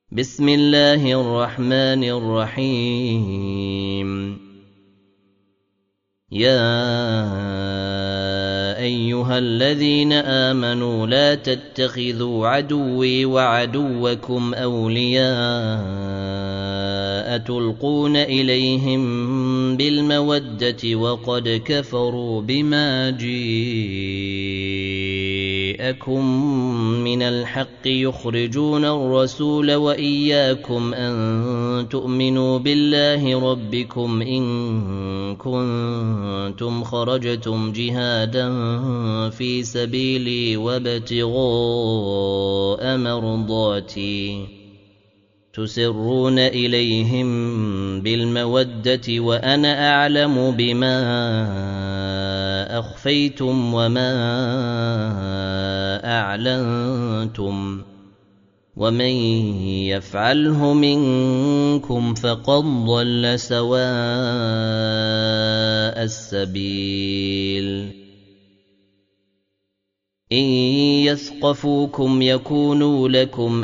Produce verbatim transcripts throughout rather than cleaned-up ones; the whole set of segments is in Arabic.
بسم الله الرحمن الرحيم. يا أيها الذين آمنوا لا تتخذوا عدوي وعدوكم أولياء تلقون إليهم بالمودة وقد كفروا بما جاءكم من الحق يخرجون الرسول وإياكم أن تؤمنوا بالله ربكم إن كنتم خرجتم جهادا في سبيلي وابتغاء مرضاتي تسرون إليهم بالمودة وأنا أعلم بما أخفيتم وما أعلنتم ومن يفعله منكم فقد ضل سواء السبيل. إن يثقفوكم يكونوا لكم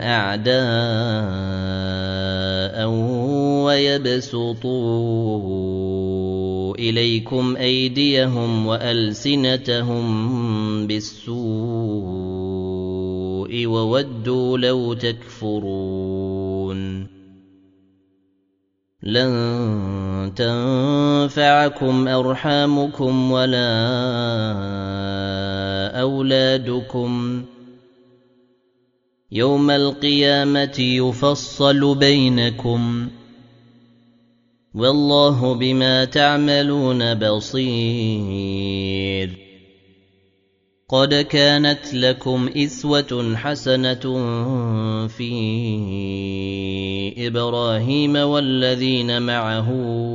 أعداء ويبسطوا إليكم أيديهم وألسنتهم بالسوء وودوا لو تكفرون. لن تنفعكم أرحامكم ولا أولادكم يوم القيامة يفصل بينكم والله بما تعملون بصير. قد كانت لكم إسوة حسنة في إبراهيم والذين معه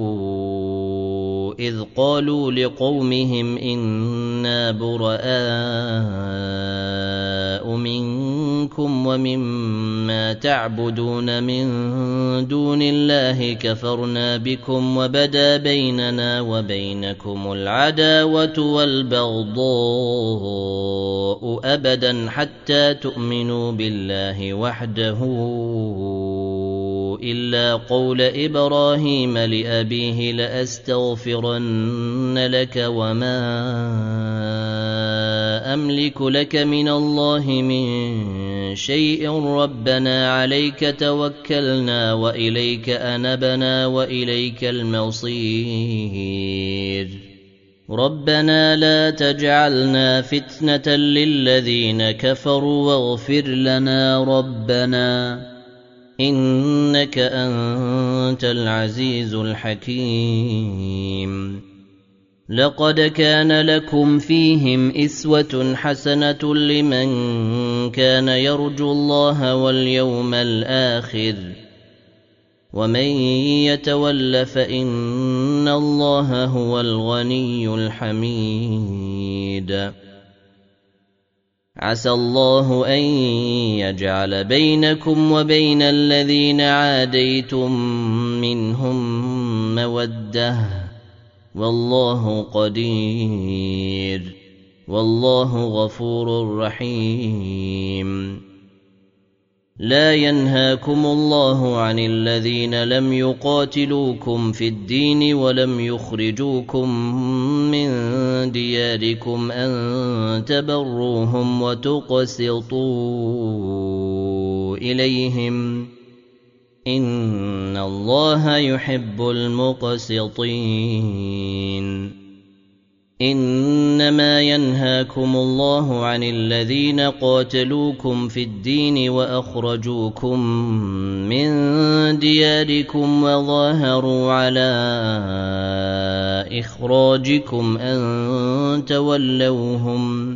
إذ قالوا لقومهم إنا براء منكم ومما تعبدون من دون الله كفرنا بكم وبدا بيننا وبينكم العداوة والبغضاء أبدا حتى تؤمنوا بالله وحده إلا قول إبراهيم لأبيه لأستغفرن لك وما أملك لك من الله من شيء ربنا عليك توكلنا وإليك أنبنا وإليك المصير. ربنا لا تجعلنا فتنة للذين كفروا واغفر لنا ربنا إنك أنت العزيز الحكيم. لقد كان لكم فيهم إسوة حسنة لمن كان يرجو الله واليوم الآخر ومن يتول فإن الله هو الغني الحميد. عسى الله أن يجعل بينكم وبين الذين عاديتم منهم مودة والله قدير والله غفور رحيم. لا ينهاكم الله عن الذين لم يقاتلوكم في الدين ولم يخرجوكم من دياركم أن تبروهم وتقسطوا إليهم إن الله يحب المقسطين. إنما ينهاكم الله عن الذين قاتلوكم في الدين وأخرجوكم من دياركم وظاهروا على إخراجكم أن تولوهم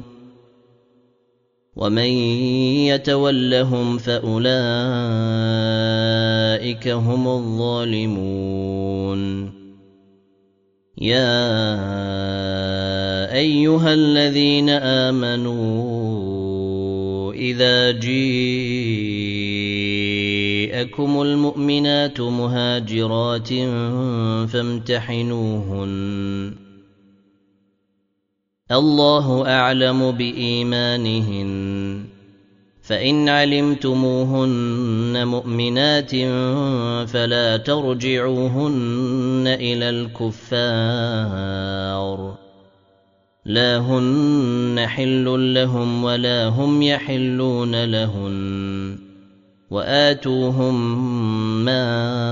ومن يتولهم فأولئك هم الظالمون. يا أيها الذين آمنوا إذا جاءكم المؤمنات مهاجرات فامتحنوهن الله أعلم بإيمانهن فإن علمتموهن مؤمنات فلا ترجعوهن إلى الكفار لا هن حل لهم ولا هم يحلون لهن وآتوهم ما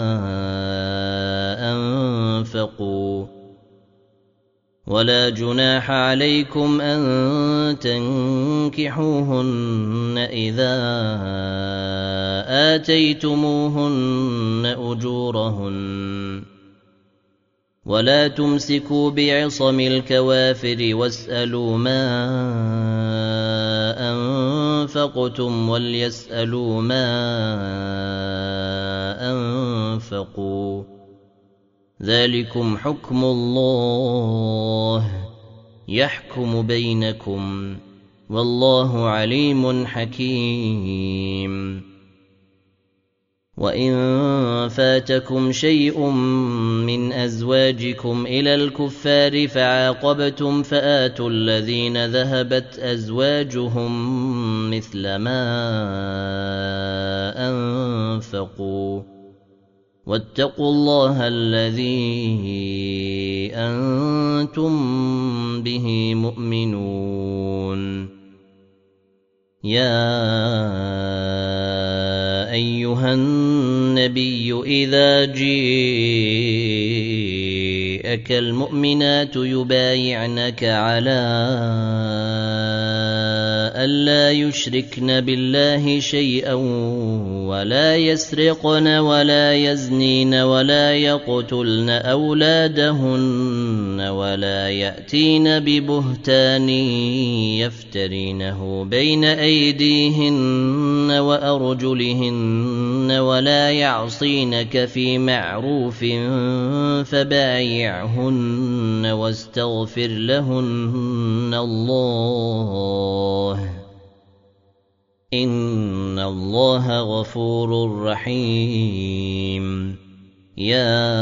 أنفقوا ولا جناح عليكم أن تنكحوهن إذا آتيتموهن أجورهن ولا تمسكوا بعصم الكوافر واسألوا ما أنفقتم وليسألوا ما أنفقوا ذلكم حكم الله يحكم بينكم والله عليم حكيم. وإن فاتكم شيء من أزواجكم إلى الكفار فعاقبتم فآتوا الذين ذهبت أزواجهم مثل ما أنفقوا واتقوا الله الذي أنتم به مؤمنون. يا أيها النبي إذا جاءك المؤمنات يبايعنك على ألا يشركن بالله شيئا ولا يسرقن ولا يزنين ولا يقتلن أولادهن ولا يأتين ببهتان يفترينه بين أيديهن وأرجلهن ولا يعصينك في معروف فبايعهن واستغفر لهن الله إن الله غفور رحيم. يا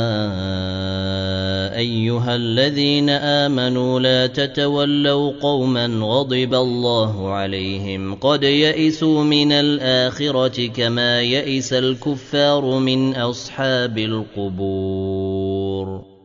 أيها الذين آمنوا لا تتولوا قوما غضب الله عليهم قد يئسوا من الآخرة كما يئس الكفار من أصحاب القبور.